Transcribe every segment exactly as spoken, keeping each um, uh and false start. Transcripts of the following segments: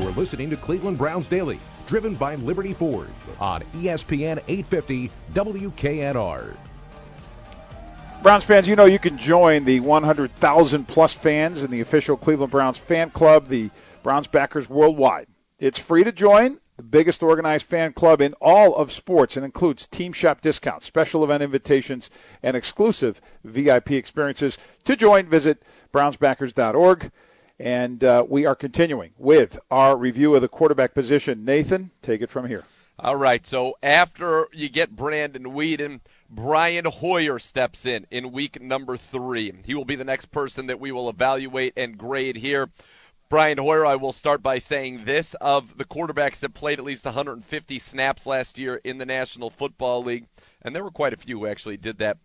are listening to Cleveland Browns Daily, driven by Liberty Ford on E S P N eight fifty W K N R. Browns fans, you know you can join the one hundred thousand plus fans in the official Cleveland Browns fan club, the Browns backers worldwide. It's free to join, the biggest organized fan club in all of sports, and includes team shop discounts, special event invitations, and exclusive V I P experiences. To join, visit browns backers dot org. And uh, we are continuing with our review of the quarterback position. Nathan, take it from here. All right, so after you get Brandon Weeden, Brian Hoyer steps in in week number three. He will be the next person that we will evaluate and grade here. Brian Hoyer, I will start by saying this. Of the quarterbacks that played at least one hundred fifty snaps last year in the National Football League, and there were quite a few who actually did that,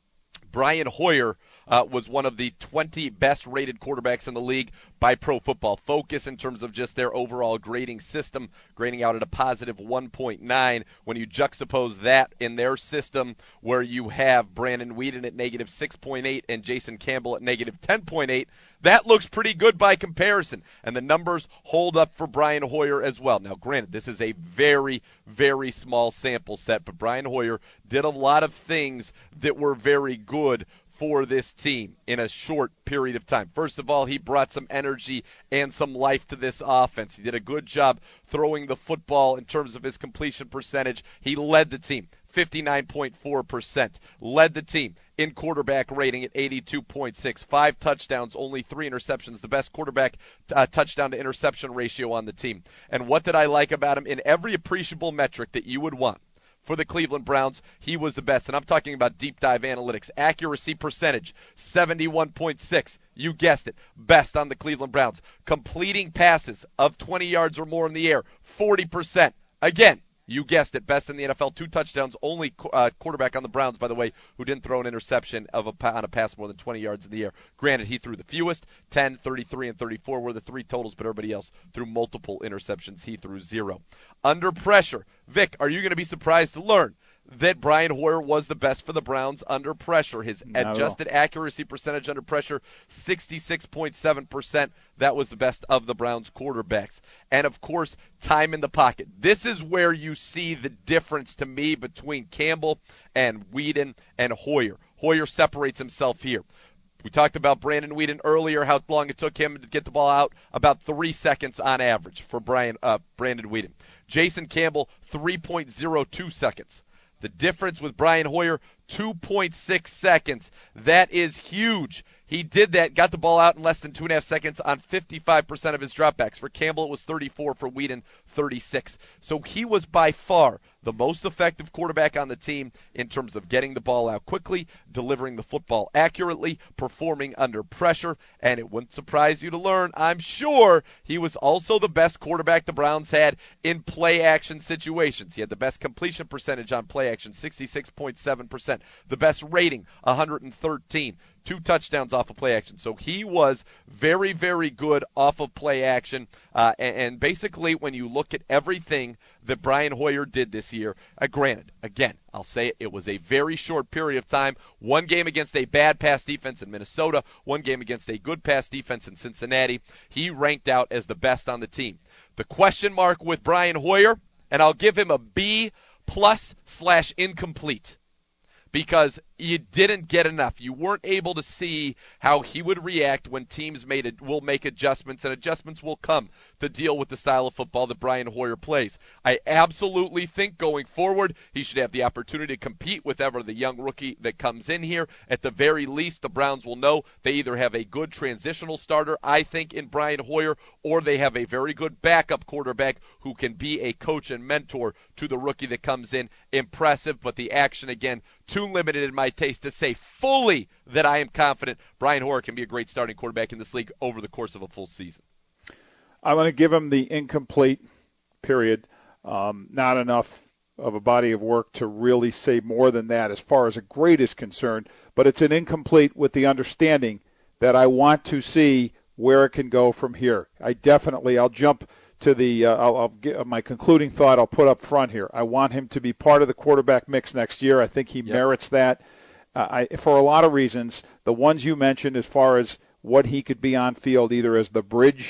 Brian Hoyer uh, was one of the twenty best-rated quarterbacks in the league by Pro Football Focus in terms of just their overall grading system, grading out at a positive one point nine. When you juxtapose that in their system where you have Brandon Weeden at negative six point eight and Jason Campbell at negative ten point eight, that looks pretty good by comparison, and the numbers hold up for Brian Hoyer as well. Now, granted, this is a very, very small sample set, but Brian Hoyer did a lot of things that were very good for this team in a short period of time. First of all, he brought some energy and some life to this offense. He did a good job throwing the football in terms of his completion percentage. He led the team, fifty-nine point four percent. Led the team in quarterback rating at eighty-two point six. Five touchdowns, only three interceptions. The best quarterback uh, touchdown to interception ratio on the team. And what did I like about him? In every appreciable metric that you would want for the Cleveland Browns, he was the best. And I'm talking about deep dive analytics. Accuracy percentage, seventy-one point six. You guessed it. Best on the Cleveland Browns. Completing passes of twenty yards or more in the air, forty percent. Again, you guessed it. Best in the N F L. Two touchdowns. Only uh, quarterback on the Browns, by the way, who didn't throw an interception of a, on a pass more than twenty yards in the air. Granted, he threw the fewest. ten, thirty-three, and thirty-four were the three totals, but everybody else threw multiple interceptions. He threw zero. Under pressure. Vic, are you going to be surprised to learn that Brian Hoyer was the best for the Browns under pressure? His Not adjusted accuracy percentage under pressure, sixty-six point seven percent. That was the best of the Browns quarterbacks. And, of course, time in the pocket. This is where you see the difference to me between Campbell and Weeden and Hoyer. Hoyer separates himself here. We talked about Brandon Weeden earlier, how long it took him to get the ball out, about three seconds on average for Brian uh, Brandon Weeden. Jason Campbell, three point oh two seconds. The difference with Brian Hoyer, two point six seconds. That is huge. He did that, got the ball out in less than two and a half seconds on fifty-five percent of his dropbacks. For Campbell, it was thirty-four. For Weeden, thirty-six. So he was by far the most effective quarterback on the team in terms of getting the ball out quickly, delivering the football accurately, performing under pressure, and it wouldn't surprise you to learn, I'm sure, he was also the best quarterback the Browns had in play-action situations. He had the best completion percentage on play-action, sixty-six point seven percent. The best rating, one hundred thirteen. Two touchdowns off of play action. So he was very, very good off of play action. Uh, and, and basically, when you look at everything that Brian Hoyer did this year, uh, granted, again, I'll say it, it was a very short period of time. One game against a bad pass defense in Minnesota, one game against a good pass defense in Cincinnati. He ranked out as the best on the team. The question mark with Brian Hoyer, and I'll give him a B plus slash incomplete, because you didn't get enough. You weren't able to see how he would react when teams made it, will make adjustments, and adjustments will come to deal with the style of football that Brian Hoyer plays. I absolutely think going forward he should have the opportunity to compete with ever the young rookie that comes in here. At the very least, the Browns will know they either have a good transitional starter, I think, in Brian Hoyer, or they have a very good backup quarterback who can be a coach and mentor to the rookie that comes in. Impressive, but the action, again, too limited in my taste to say fully that I am confident Brian Hoyer can be a great starting quarterback in this league over the course of a full season. I'm going to give him the incomplete, period. Um, not enough of a body of work to really say more than that as far as a grade is concerned, but it's an incomplete with the understanding that I want to see where it can go from here. I definitely, I'll jump to the, uh, I'll, I'll get my concluding thought I'll put up front here. I want him to be part of the quarterback mix next year. I think he yep. merits that. Uh, I, for a lot of reasons, the ones you mentioned as far as what he could be on field, either as the bridge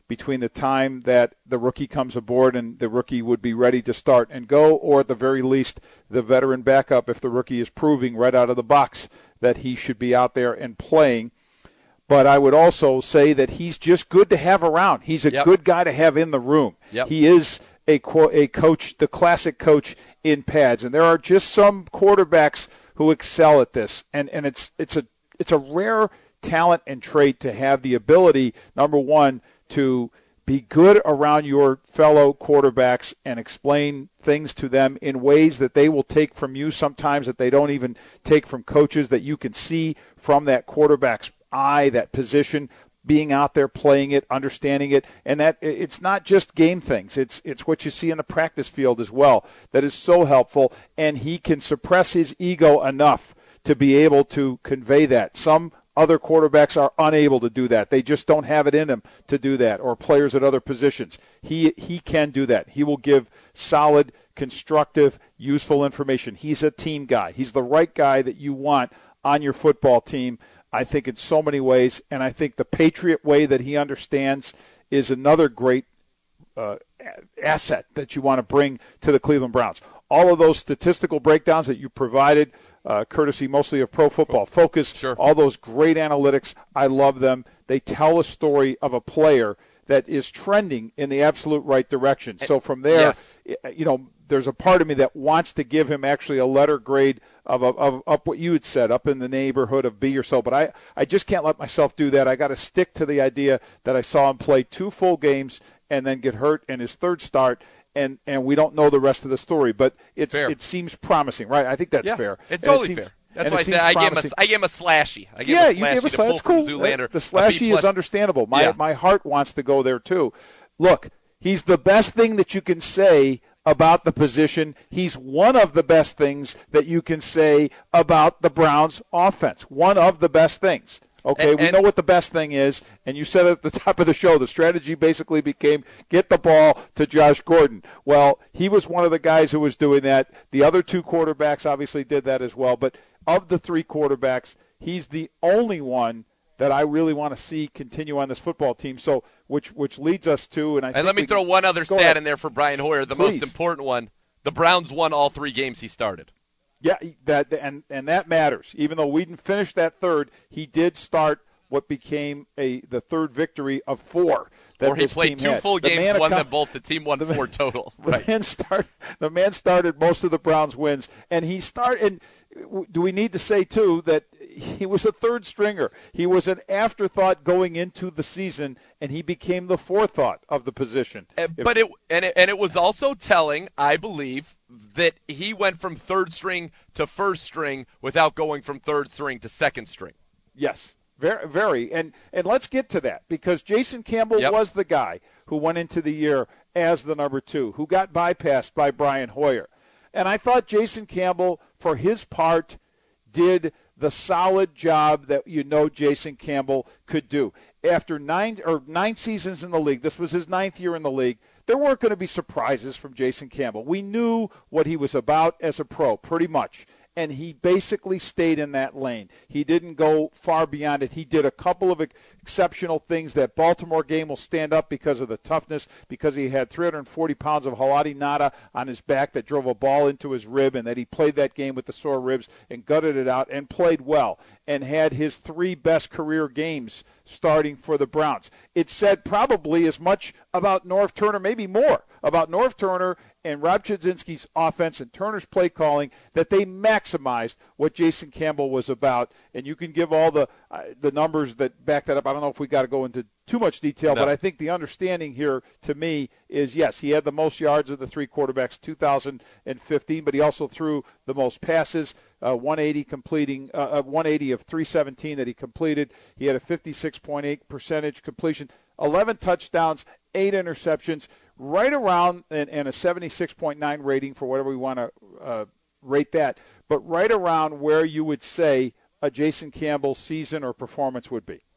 between the time that the rookie comes aboard and the rookie would be ready to start and go, or at the very least the veteran backup if the rookie is proving right out of the box that he should be out there and playing. But I would also say that he's just good to have around. He's a Yep. good guy to have in the room. Yep. He is a a coach, the classic coach in pads, and there are just some quarterbacks who excel at this, and and it's it's a it's a rare talent and trait to have the ability, number one, to be good around your fellow quarterbacks and explain things to them in ways that they will take from you sometimes that they don't even take from coaches, that you can see from that quarterback's eye, that position, being out there playing it, understanding it, and that it's not just game things. It's it's what you see in the practice field as well that is so helpful, and he can suppress his ego enough to be able to convey that. Some other quarterbacks are unable to do that. They just don't have it in them to do that, or players at other positions. He he can do that. He will give solid, constructive, useful information. He's a team guy. He's the right guy that you want on your football team, I think, in so many ways. And I think the Patriot way that he understands is another great uh, asset that you want to bring to the Cleveland Browns. All of those statistical breakdowns that you provided, uh, courtesy mostly of Pro Football Focus, Sure. all those great analytics, I love them. They tell a story of a player that is trending in the absolute right direction. So from there, Yes. you know, there's a part of me that wants to give him actually a letter grade of, of, of up what you had said, up in the neighborhood of B or so. But I, I just can't let myself do that. I got to stick to the idea that I saw him play two full games and then get hurt in his third start, and, and we don't know the rest of the story. But it's Fair. it seems promising, right? I think that's Yeah, fair. It's And it totally seems- fair. That's and why I it said seems I gave, him a, promising. I gave him a slashy. I gave Yeah, him a you slashy gave us to that. pull That's from cool. Zoolander. The A slashy B is plus. understandable. My Yeah. my heart wants to go there too. Look, he's the best thing that you can say about the position. He's one of the best things that you can say about the Browns offense. One of the best things. Okay, And- we and- know what the best thing is, and you said at the top of the show, the strategy basically became get the ball to Josh Gordon. Well, he was one of the guys who was doing that. The other two quarterbacks obviously did that as well, but of the three quarterbacks, he's the only one that I really want to see continue on this football team. So, which which leads us to, and I And think let me we throw can- one other go stat ahead. in there for Brian Hoyer, the Please. most important one. The Browns won all three games he started. Yeah, that and and that matters. Even though we didn't finish that third, he did start what became a the third victory of four that Or he this played team two had. full The games, man won accom- them both. The team won the man- four total. The Right. man start the man started most of the Browns' wins, and he started. And do we need to say too that he was a third stringer? He was an afterthought going into the season, and he became the forethought of the position. Uh, If- But it and it and it was also telling, I believe, that he went from third string to first string without going from third string to second string. Yes, very, very, and and let's get to that because Jason Campbell Yep. was the guy who went into the year as the number two, who got bypassed by Brian Hoyer, and I thought Jason Campbell, for his part, did the solid job that you know Jason Campbell could do. After nine or nine seasons in the league, this was his ninth year in the league. There weren't going to be surprises from Jason Campbell. We knew what he was about as a pro, pretty much. And he basically stayed in that lane. He didn't go far beyond it. He did a couple of exceptional things. That Baltimore game will stand up because of the toughness, because he had three hundred forty pounds of Halati Nada on his back that drove a ball into his rib, and that he played that game with the sore ribs and gutted it out and played well and had his three best career games starting for the Browns. It said probably as much about Norv Turner, maybe more, about Norv Turner and Rob Chudzinski's offense and Turner's play calling, that they maximized what Jason Campbell was about. And you can give all the uh, the numbers that back that up. I don't know if we got to go into too much detail, No. but I think the understanding here to me is, yes, he had the most yards of the three quarterbacks, two thousand fifteen, but he also threw the most passes, uh, one eighty completing, uh, one eighty of three seventeen that he completed. He had a fifty-six point eight percentage completion, eleven touchdowns, eight interceptions, right around, and, and a seventy-six point nine rating for whatever we want to uh, rate that, but right around where you would say a Jason Campbell season or performance would be.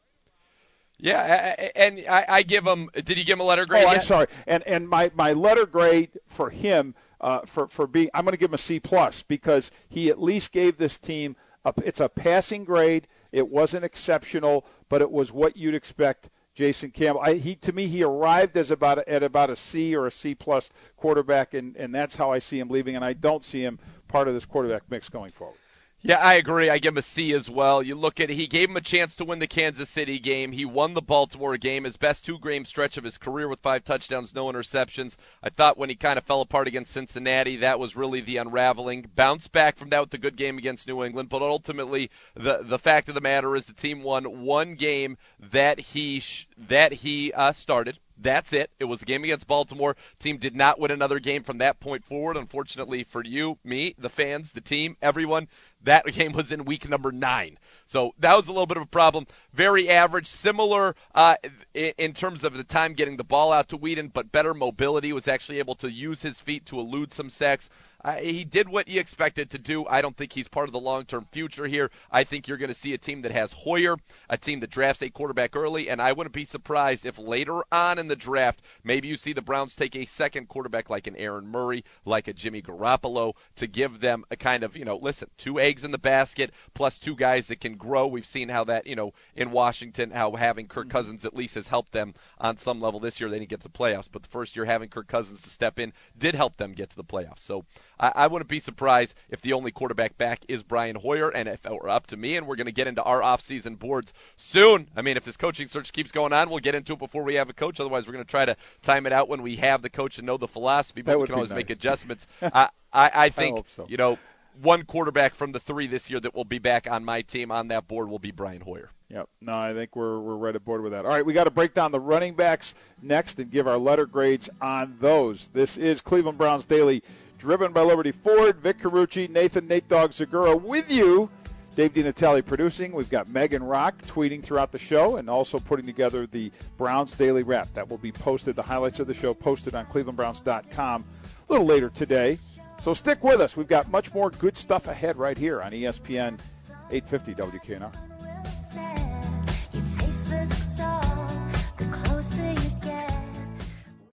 Yeah, a- a- and I, I give him. Did he give him a letter grade? Oh, I'm yet? sorry. And and my, my letter grade for him, uh, for for being, I'm going to give him a C plus because he at least gave this team a, it's a passing grade. It wasn't exceptional, but it was what you'd expect Jason Campbell. I, he to me, he arrived as about a, at about a C or a C plus quarterback, and, and that's how I see him leaving. And I don't see him part of this quarterback mix going forward. Yeah, I agree. I give him a C as well. You look at it, he gave him a chance to win the Kansas City game. He won the Baltimore game, his best two-game stretch of his career with five touchdowns, no interceptions. I thought when he kind of fell apart against Cincinnati, that was really the unraveling. Bounced back from that with the good game against New England, but ultimately the the fact of the matter is the team won one game that he sh- that he uh, started. That's it. It was the game against Baltimore. Team did not win another game from that point forward. Unfortunately for you, me, the fans, the team, everyone, that game was in week number nine. So that was a little bit of a problem. Very average, similar uh, in terms of the time getting the ball out to Whedon, but better mobility. Was actually able to use his feet to elude some sacks. Uh, he did what you expected to do. I don't think he's part of the long-term future here. I think you're going to see a team that has Hoyer, a team that drafts a quarterback early, and I wouldn't be surprised if later on in the draft, maybe you see the Browns take a second quarterback like an Aaron Murray, like a Jimmy Garoppolo, to give them a kind of, you know, listen, two eggs in the basket plus two guys that can grow. We've seen how that, you know, in Washington, how having Kirk Cousins at least has helped them on some level this year. They didn't get to the playoffs, but the first year having Kirk Cousins to step in did help them get to the playoffs. So I, I wouldn't be surprised if the only quarterback back is Brian Hoyer, and if it were up to me, and we're going to get into our off-season boards soon. I mean, if this coaching search keeps going on, we'll get into it before we have a coach. Otherwise, we're going to try to time it out when we have the coach and know the philosophy, but that we can always nice. make adjustments. I, I, I think, I so. you know, one quarterback from the three this year that will be back on my team on that board will be Brian Hoyer. Yep. No, I think we're we're right aboard with that. All right, we got to break down the running backs next and give our letter grades on those. This is Cleveland Browns Daily, driven by Liberty Ford. Vic Carucci, Nathan Nate Dogg Segura with you. Dave DiNatale producing. We've got Megan Rock tweeting throughout the show and also putting together the Browns Daily Wrap. That will be posted, the highlights of the show posted on cleveland browns dot com a little later today. So stick with us. We've got much more good stuff ahead right here on E S P N eight fifty W K N R.